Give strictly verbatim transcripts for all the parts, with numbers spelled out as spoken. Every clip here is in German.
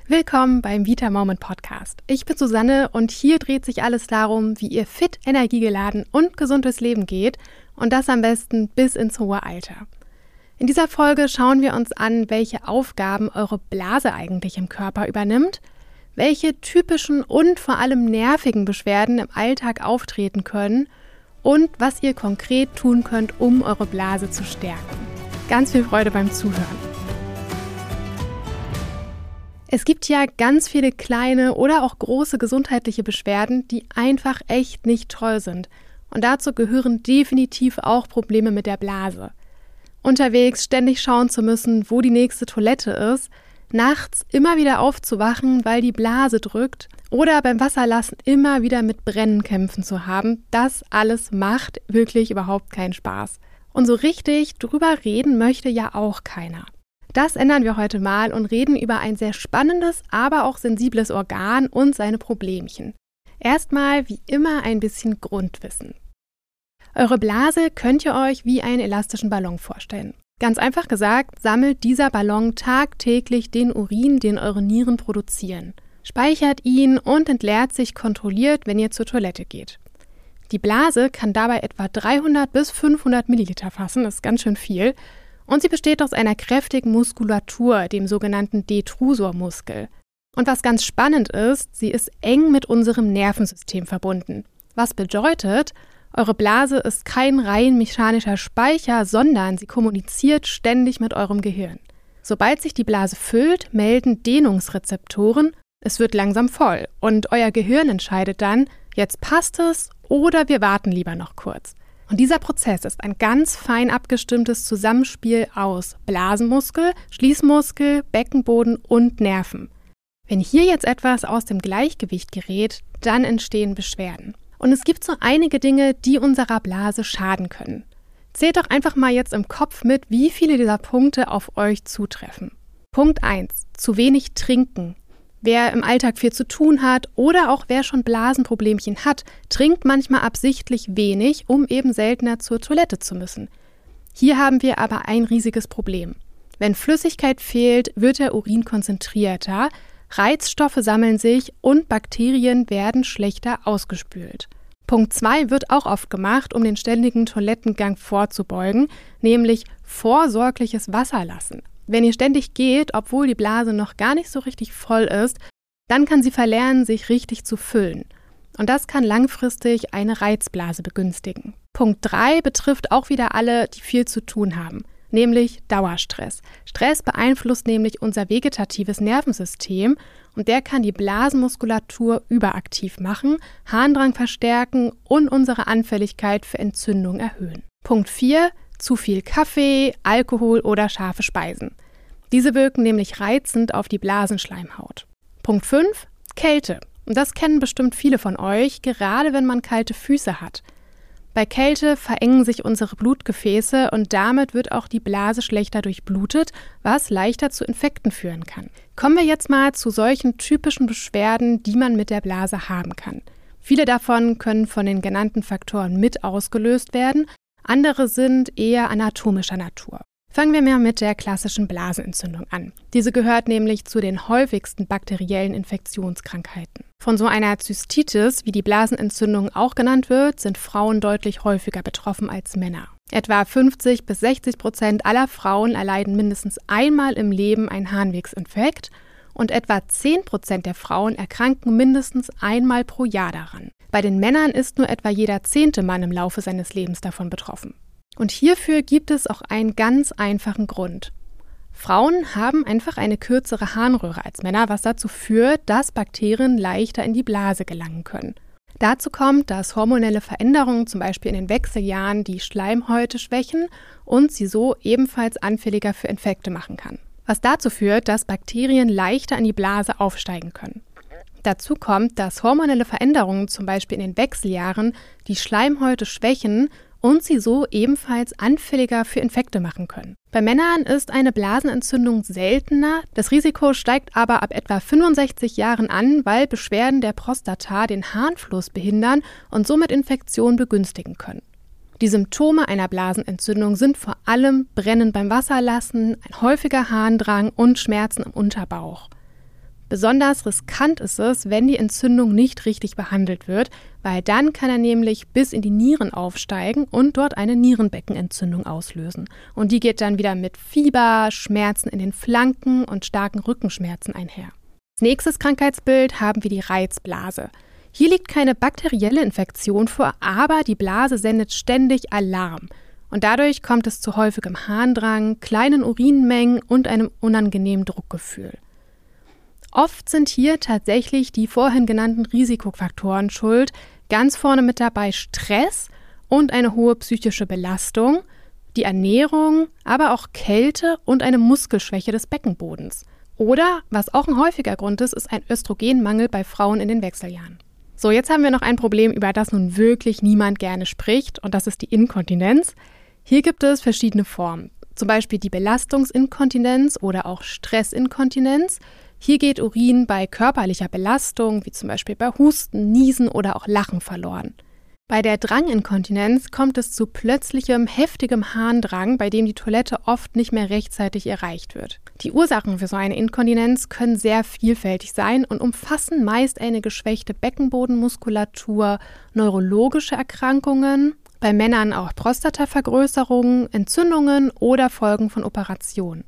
Willkommen beim Vita Moment Podcast. Ich bin Susanne und hier dreht sich alles darum, wie ihr fit, energiegeladen und gesund durchs Leben geht und das am besten bis ins hohe Alter. In dieser Folge schauen wir uns an, welche Aufgaben eure Blase eigentlich im Körper übernimmt, welche typischen und vor allem nervigen Beschwerden im Alltag auftreten können und was ihr konkret tun könnt, um eure Blase zu stärken. Ganz viel Freude beim Zuhören. Es gibt ja ganz viele kleine oder auch große gesundheitliche Beschwerden, die einfach echt nicht toll sind. Und dazu gehören definitiv auch Probleme mit der Blase. Unterwegs ständig schauen zu müssen, wo die nächste Toilette ist, nachts immer wieder aufzuwachen, weil die Blase drückt oder beim Wasserlassen immer wieder mit Brennen kämpfen zu haben, das alles macht wirklich überhaupt keinen Spaß. Und so richtig drüber reden möchte ja auch keiner. Das ändern wir heute mal und reden über ein sehr spannendes, aber auch sensibles Organ und seine Problemchen. Erstmal wie immer ein bisschen Grundwissen. Eure Blase könnt ihr euch wie einen elastischen Ballon vorstellen. Ganz einfach gesagt, sammelt dieser Ballon tagtäglich den Urin, den eure Nieren produzieren, speichert ihn und entleert sich kontrolliert, wenn ihr zur Toilette geht. Die Blase kann dabei etwa dreihundert bis fünfhundert Milliliter fassen, das ist ganz schön viel. Und sie besteht aus einer kräftigen Muskulatur, dem sogenannten Detrusor-Muskel. Und was ganz spannend ist, sie ist eng mit unserem Nervensystem verbunden. Was bedeutet, eure Blase ist kein rein mechanischer Speicher, sondern sie kommuniziert ständig mit eurem Gehirn. Sobald sich die Blase füllt, melden Dehnungsrezeptoren, es wird langsam voll. Und euer Gehirn entscheidet dann, jetzt passt es oder wir warten lieber noch kurz. Und dieser Prozess ist ein ganz fein abgestimmtes Zusammenspiel aus Blasenmuskel, Schließmuskel, Beckenboden und Nerven. Wenn hier jetzt etwas aus dem Gleichgewicht gerät, dann entstehen Beschwerden. Und es gibt so einige Dinge, die unserer Blase schaden können. Zählt doch einfach mal jetzt im Kopf mit, wie viele dieser Punkte auf euch zutreffen. Punkt eins. Zu wenig trinken. Wer im Alltag viel zu tun hat oder auch wer schon Blasenproblemchen hat, trinkt manchmal absichtlich wenig, um eben seltener zur Toilette zu müssen. Hier haben wir aber ein riesiges Problem. Wenn Flüssigkeit fehlt, wird der Urin konzentrierter, Reizstoffe sammeln sich und Bakterien werden schlechter ausgespült. Punkt zwei wird auch oft gemacht, um den ständigen Toilettengang vorzubeugen, nämlich vorsorgliches Wasserlassen. Wenn ihr ständig geht, obwohl die Blase noch gar nicht so richtig voll ist, dann kann sie verlernen, sich richtig zu füllen. Und das kann langfristig eine Reizblase begünstigen. Punkt drei betrifft auch wieder alle, die viel zu tun haben, nämlich Dauerstress. Stress beeinflusst nämlich unser vegetatives Nervensystem und der kann die Blasenmuskulatur überaktiv machen, Harndrang verstärken und unsere Anfälligkeit für Entzündung erhöhen. Punkt vier. Zu viel Kaffee, Alkohol oder scharfe Speisen. Diese wirken nämlich reizend auf die Blasenschleimhaut. Punkt fünf. Kälte. Und das kennen bestimmt viele von euch, gerade wenn man kalte Füße hat. Bei Kälte verengen sich unsere Blutgefäße und damit wird auch die Blase schlechter durchblutet, was leichter zu Infekten führen kann. Kommen wir jetzt mal zu solchen typischen Beschwerden, die man mit der Blase haben kann. Viele davon können von den genannten Faktoren mit ausgelöst werden, andere sind eher anatomischer Natur. Fangen wir mal mit der klassischen Blasenentzündung an. Diese gehört nämlich zu den häufigsten bakteriellen Infektionskrankheiten. Von so einer Zystitis, wie die Blasenentzündung auch genannt wird, sind Frauen deutlich häufiger betroffen als Männer. Etwa fünfzig bis sechzig Prozent aller Frauen erleiden mindestens einmal im Leben einen Harnwegsinfekt und etwa zehn Prozent der Frauen erkranken mindestens einmal pro Jahr daran. Bei den Männern ist nur etwa jeder zehnte Mann im Laufe seines Lebens davon betroffen. Und hierfür gibt es auch einen ganz einfachen Grund. Frauen haben einfach eine kürzere Harnröhre als Männer, was dazu führt, dass Bakterien leichter in die Blase gelangen können. Dazu kommt, dass hormonelle Veränderungen, zum Beispiel in den Wechseljahren, die Schleimhäute schwächen und sie so ebenfalls anfälliger für Infekte machen kann. Was dazu führt, dass Bakterien leichter in die Blase aufsteigen können. Dazu kommt, dass hormonelle Veränderungen, zum Beispiel in den Wechseljahren, die Schleimhäute schwächen und sie so ebenfalls anfälliger für Infekte machen können. Bei Männern ist eine Blasenentzündung seltener, das Risiko steigt aber ab etwa fünfundsechzig Jahren an, weil Beschwerden der Prostata den Harnfluss behindern und somit Infektionen begünstigen können. Die Symptome einer Blasenentzündung sind vor allem Brennen beim Wasserlassen, ein häufiger Harndrang und Schmerzen im Unterbauch. Besonders riskant ist es, wenn die Entzündung nicht richtig behandelt wird, weil dann kann er nämlich bis in die Nieren aufsteigen und dort eine Nierenbeckenentzündung auslösen. Und die geht dann wieder mit Fieber, Schmerzen in den Flanken und starken Rückenschmerzen einher. Als nächstes Krankheitsbild haben wir die Reizblase. Hier liegt keine bakterielle Infektion vor, aber die Blase sendet ständig Alarm. Und dadurch kommt es zu häufigem Harndrang, kleinen Urinmengen und einem unangenehmen Druckgefühl. Oft sind hier tatsächlich die vorhin genannten Risikofaktoren schuld, ganz vorne mit dabei Stress und eine hohe psychische Belastung, die Ernährung, aber auch Kälte und eine Muskelschwäche des Beckenbodens. Oder, was auch ein häufiger Grund ist, ist ein Östrogenmangel bei Frauen in den Wechseljahren. So, jetzt haben wir noch ein Problem, über das nun wirklich niemand gerne spricht, und das ist die Inkontinenz. Hier gibt es verschiedene Formen, zum Beispiel die Belastungsinkontinenz oder auch Stressinkontinenz. Hier geht Urin bei körperlicher Belastung, wie zum Beispiel bei Husten, Niesen oder auch Lachen verloren. Bei der Dranginkontinenz kommt es zu plötzlichem, heftigem Harndrang, bei dem die Toilette oft nicht mehr rechtzeitig erreicht wird. Die Ursachen für so eine Inkontinenz können sehr vielfältig sein und umfassen meist eine geschwächte Beckenbodenmuskulatur, neurologische Erkrankungen, bei Männern auch Prostatavergrößerungen, Entzündungen oder Folgen von Operationen.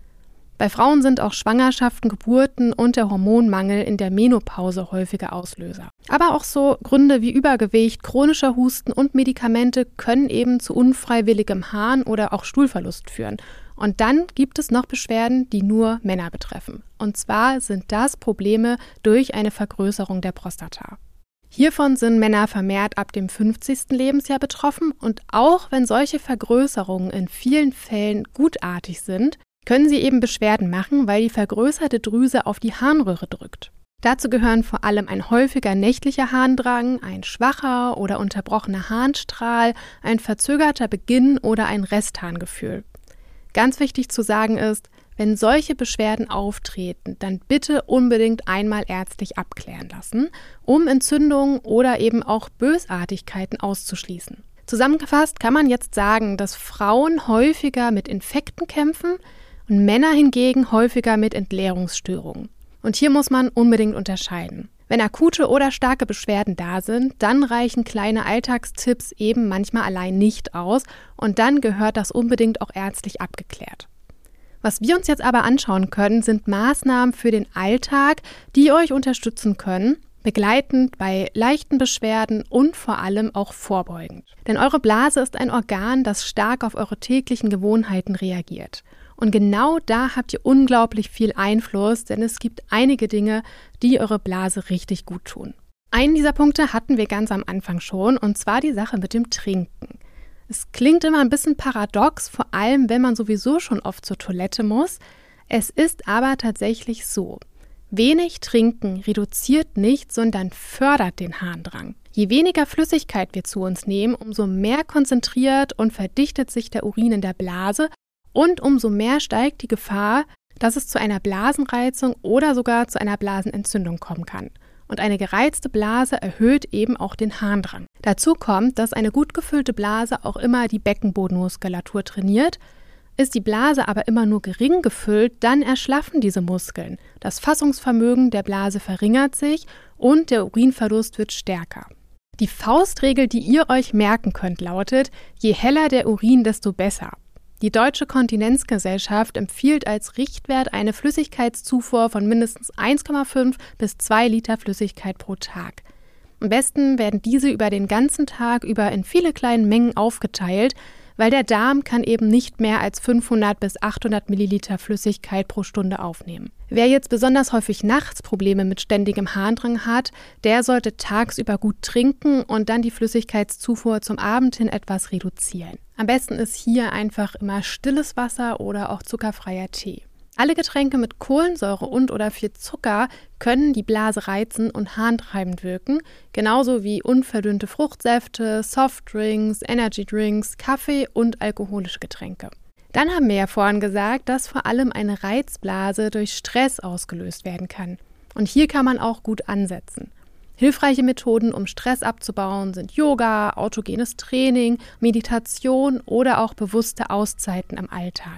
Bei Frauen sind auch Schwangerschaften, Geburten und der Hormonmangel in der Menopause häufige Auslöser. Aber auch so Gründe wie Übergewicht, chronischer Husten und Medikamente können eben zu unfreiwilligem Harn- oder auch Stuhlverlust führen. Und dann gibt es noch Beschwerden, die nur Männer betreffen. Und zwar sind das Probleme durch eine Vergrößerung der Prostata. Hiervon sind Männer vermehrt ab dem fünfzigsten Lebensjahr betroffen, und auch wenn solche Vergrößerungen in vielen Fällen gutartig sind, können sie eben Beschwerden machen, weil die vergrößerte Drüse auf die Harnröhre drückt. Dazu gehören vor allem ein häufiger nächtlicher Harndrang, ein schwacher oder unterbrochener Harnstrahl, ein verzögerter Beginn oder ein Restharngefühl. Ganz wichtig zu sagen ist, wenn solche Beschwerden auftreten, dann bitte unbedingt einmal ärztlich abklären lassen, um Entzündungen oder eben auch Bösartigkeiten auszuschließen. Zusammengefasst kann man jetzt sagen, dass Frauen häufiger mit Infekten kämpfen und Männer hingegen häufiger mit Entleerungsstörungen. Und hier muss man unbedingt unterscheiden. Wenn akute oder starke Beschwerden da sind, dann reichen kleine Alltagstipps eben manchmal allein nicht aus, und dann gehört das unbedingt auch ärztlich abgeklärt. Was wir uns jetzt aber anschauen können, sind Maßnahmen für den Alltag, die euch unterstützen können, begleitend bei leichten Beschwerden und vor allem auch vorbeugend. Denn eure Blase ist ein Organ, das stark auf eure täglichen Gewohnheiten reagiert. Und genau da habt ihr unglaublich viel Einfluss, denn es gibt einige Dinge, die eure Blase richtig gut tun. Einen dieser Punkte hatten wir ganz am Anfang schon, und zwar die Sache mit dem Trinken. Es klingt immer ein bisschen paradox, vor allem wenn man sowieso schon oft zur Toilette muss. Es ist aber tatsächlich so. Wenig trinken reduziert nicht, sondern fördert den Harndrang. Je weniger Flüssigkeit wir zu uns nehmen, umso mehr konzentriert und verdichtet sich der Urin in der Blase und umso mehr steigt die Gefahr, dass es zu einer Blasenreizung oder sogar zu einer Blasenentzündung kommen kann. Und eine gereizte Blase erhöht eben auch den Harndrang. Dazu kommt, dass eine gut gefüllte Blase auch immer die Beckenbodenmuskulatur trainiert. Ist die Blase aber immer nur gering gefüllt, dann erschlaffen diese Muskeln. Das Fassungsvermögen der Blase verringert sich und der Urinverlust wird stärker. Die Faustregel, die ihr euch merken könnt, lautet: Je heller der Urin, desto besser. Die Deutsche Kontinenzgesellschaft empfiehlt als Richtwert eine Flüssigkeitszufuhr von mindestens eins Komma fünf bis zwei Liter Flüssigkeit pro Tag. Am besten werden diese über den ganzen Tag über in viele kleine Mengen aufgeteilt, weil der Darm kann eben nicht mehr als fünfhundert bis achthundert Milliliter Flüssigkeit pro Stunde aufnehmen. Wer jetzt besonders häufig nachts Probleme mit ständigem Harndrang hat, der sollte tagsüber gut trinken und dann die Flüssigkeitszufuhr zum Abend hin etwas reduzieren. Am besten ist hier einfach immer stilles Wasser oder auch zuckerfreier Tee. Alle Getränke mit Kohlensäure und oder viel Zucker können die Blase reizen und harntreibend wirken, genauso wie unverdünnte Fruchtsäfte, Softdrinks, Energydrinks, Kaffee und alkoholische Getränke. Dann haben wir ja vorhin gesagt, dass vor allem eine Reizblase durch Stress ausgelöst werden kann. Und hier kann man auch gut ansetzen. Hilfreiche Methoden, um Stress abzubauen, sind Yoga, autogenes Training, Meditation oder auch bewusste Auszeiten am Alltag.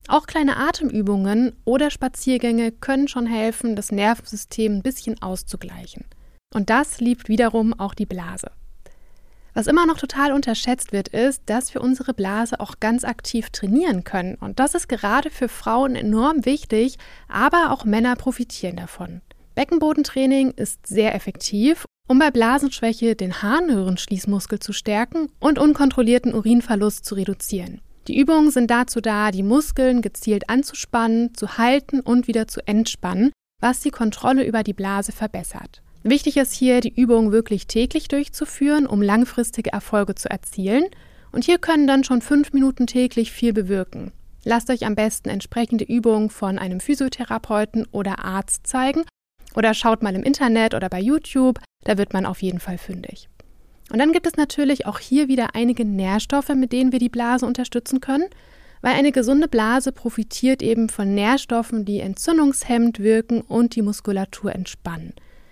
Auch kleine Atemübungen oder Spaziergänge können schon helfen, das Nervensystem ein bisschen auszugleichen. Und das liebt wiederum auch die Blase. Was immer noch total unterschätzt wird, ist, dass wir unsere Blase auch ganz aktiv trainieren können. Und das ist gerade für Frauen enorm wichtig, aber auch Männer profitieren davon. Beckenbodentraining ist sehr effektiv, um bei Blasenschwäche den Harnröhrenschließmuskel zu stärken und unkontrollierten Urinverlust zu reduzieren. Die Übungen sind dazu da, die Muskeln gezielt anzuspannen, zu halten und wieder zu entspannen, was die Kontrolle über die Blase verbessert. Wichtig ist hier, die Übung wirklich täglich durchzuführen, um langfristige Erfolge zu erzielen. Und hier können dann schon fünf Minuten täglich viel bewirken. Lasst euch am besten entsprechende Übungen von einem Physiotherapeuten oder Arzt zeigen oder schaut mal im Internet oder bei YouTube, da wird man auf jeden Fall fündig. Und dann gibt es natürlich auch hier wieder einige Nährstoffe, mit denen wir die Blase unterstützen können, weil eine gesunde Blase profitiert eben von Nährstoffen, die entzündungshemmend wirken und die Muskulatur entspannen.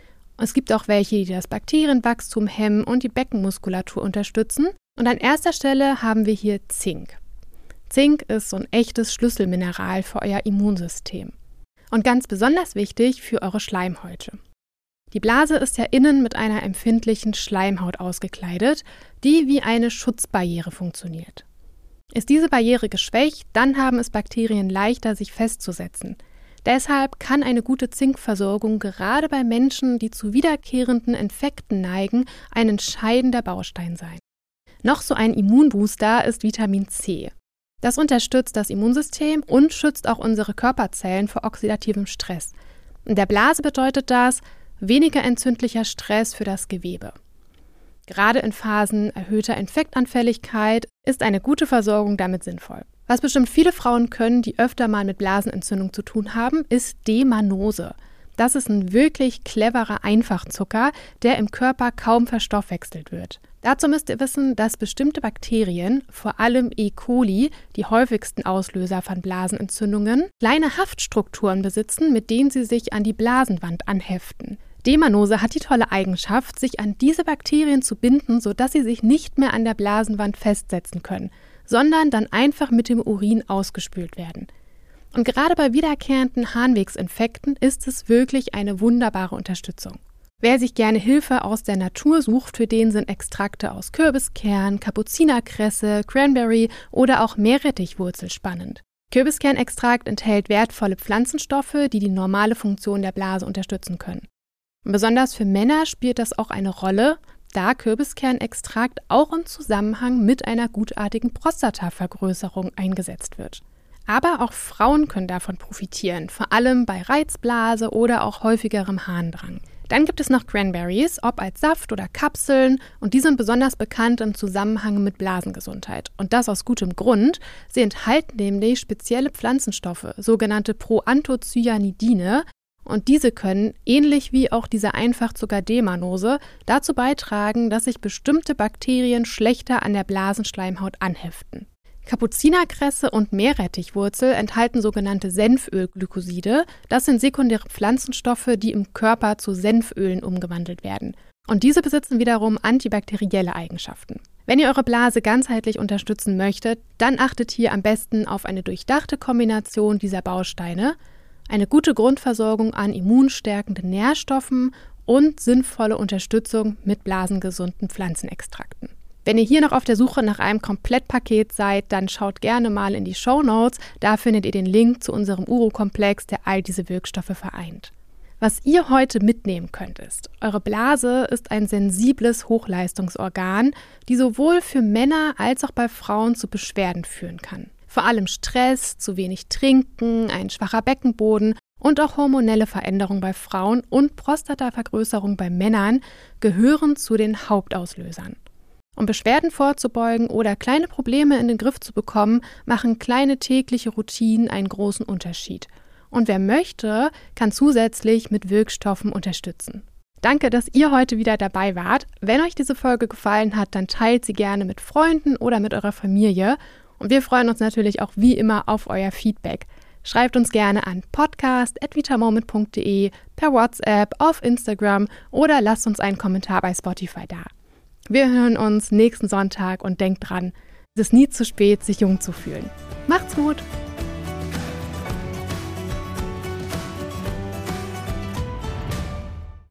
Es gibt auch welche, die das Bakterienwachstum hemmen und die Beckenmuskulatur unterstützen. Und an erster Stelle haben wir hier Zink. Zink ist so ein echtes Schlüsselmineral für euer Immunsystem. Und ganz besonders wichtig für eure Schleimhäute. Die Blase ist ja innen mit einer empfindlichen Schleimhaut ausgekleidet, die wie eine Schutzbarriere funktioniert. Ist diese Barriere geschwächt, dann haben es Bakterien leichter, sich festzusetzen. Deshalb kann eine gute Zinkversorgung gerade bei Menschen, die zu wiederkehrenden Infekten neigen, ein entscheidender Baustein sein. Noch so ein Immunbooster ist Vitamin C. Das unterstützt das Immunsystem und schützt auch unsere Körperzellen vor oxidativem Stress. In der Blase bedeutet das weniger entzündlicher Stress für das Gewebe. Gerade in Phasen erhöhter Infektanfälligkeit ist eine gute Versorgung damit sinnvoll. Was bestimmt viele Frauen können, die öfter mal mit Blasenentzündung zu tun haben, ist D-Mannose. Das ist ein wirklich cleverer Einfachzucker, der im Körper kaum verstoffwechselt wird. Dazu müsst ihr wissen, dass bestimmte Bakterien, vor allem E. coli, die häufigsten Auslöser von Blasenentzündungen, kleine Haftstrukturen besitzen, mit denen sie sich an die Blasenwand anheften. D-Mannose hat die tolle Eigenschaft, sich an diese Bakterien zu binden, sodass sie sich nicht mehr an der Blasenwand festsetzen können, sondern dann einfach mit dem Urin ausgespült werden. Und gerade bei wiederkehrenden Harnwegsinfekten ist es wirklich eine wunderbare Unterstützung. Wer sich gerne Hilfe aus der Natur sucht, für den sind Extrakte aus Kürbiskern, Kapuzinerkresse, Cranberry oder auch Meerrettichwurzel spannend. Kürbiskernextrakt enthält wertvolle Pflanzenstoffe, die die normale Funktion der Blase unterstützen können. Und besonders für Männer spielt das auch eine Rolle, da Kürbiskernextrakt auch im Zusammenhang mit einer gutartigen Prostatavergrößerung eingesetzt wird. Aber auch Frauen können davon profitieren, vor allem bei Reizblase oder auch häufigerem Harndrang. Dann gibt es noch Cranberries, ob als Saft oder Kapseln, und die sind besonders bekannt im Zusammenhang mit Blasengesundheit. Und das aus gutem Grund. Sie enthalten nämlich spezielle Pflanzenstoffe, sogenannte Proanthocyanidine, und diese können, ähnlich wie auch dieser Einfachzucker D-Mannose, dazu beitragen, dass sich bestimmte Bakterien schlechter an der Blasenschleimhaut anheften. Kapuzinerkresse und Meerrettichwurzel enthalten sogenannte Senfölglykoside. Das sind sekundäre Pflanzenstoffe, die im Körper zu Senfölen umgewandelt werden. Und diese besitzen wiederum antibakterielle Eigenschaften. Wenn ihr eure Blase ganzheitlich unterstützen möchtet, dann achtet hier am besten auf eine durchdachte Kombination dieser Bausteine, eine gute Grundversorgung an immunstärkenden Nährstoffen und sinnvolle Unterstützung mit blasengesunden Pflanzenextrakten. Wenn ihr hier noch auf der Suche nach einem Komplettpaket seid, dann schaut gerne mal in die Shownotes. Da findet ihr den Link zu unserem Uro-Komplex, der all diese Wirkstoffe vereint. Was ihr heute mitnehmen könnt ist, eure Blase ist ein sensibles Hochleistungsorgan, die sowohl für Männer als auch bei Frauen zu Beschwerden führen kann. Vor allem Stress, zu wenig Trinken, ein schwacher Beckenboden und auch hormonelle Veränderungen bei Frauen und Prostatavergrößerung bei Männern gehören zu den Hauptauslösern. Um Beschwerden vorzubeugen oder kleine Probleme in den Griff zu bekommen, machen kleine tägliche Routinen einen großen Unterschied. Und wer möchte, kann zusätzlich mit Wirkstoffen unterstützen. Danke, dass ihr heute wieder dabei wart. Wenn euch diese Folge gefallen hat, dann teilt sie gerne mit Freunden oder mit eurer Familie. Und wir freuen uns natürlich auch wie immer auf euer Feedback. Schreibt uns gerne an podcast at vitamoment punkt de, per WhatsApp, auf Instagram oder lasst uns einen Kommentar bei Spotify da. Wir hören uns nächsten Sonntag und denkt dran, es ist nie zu spät, sich jung zu fühlen. Macht's gut!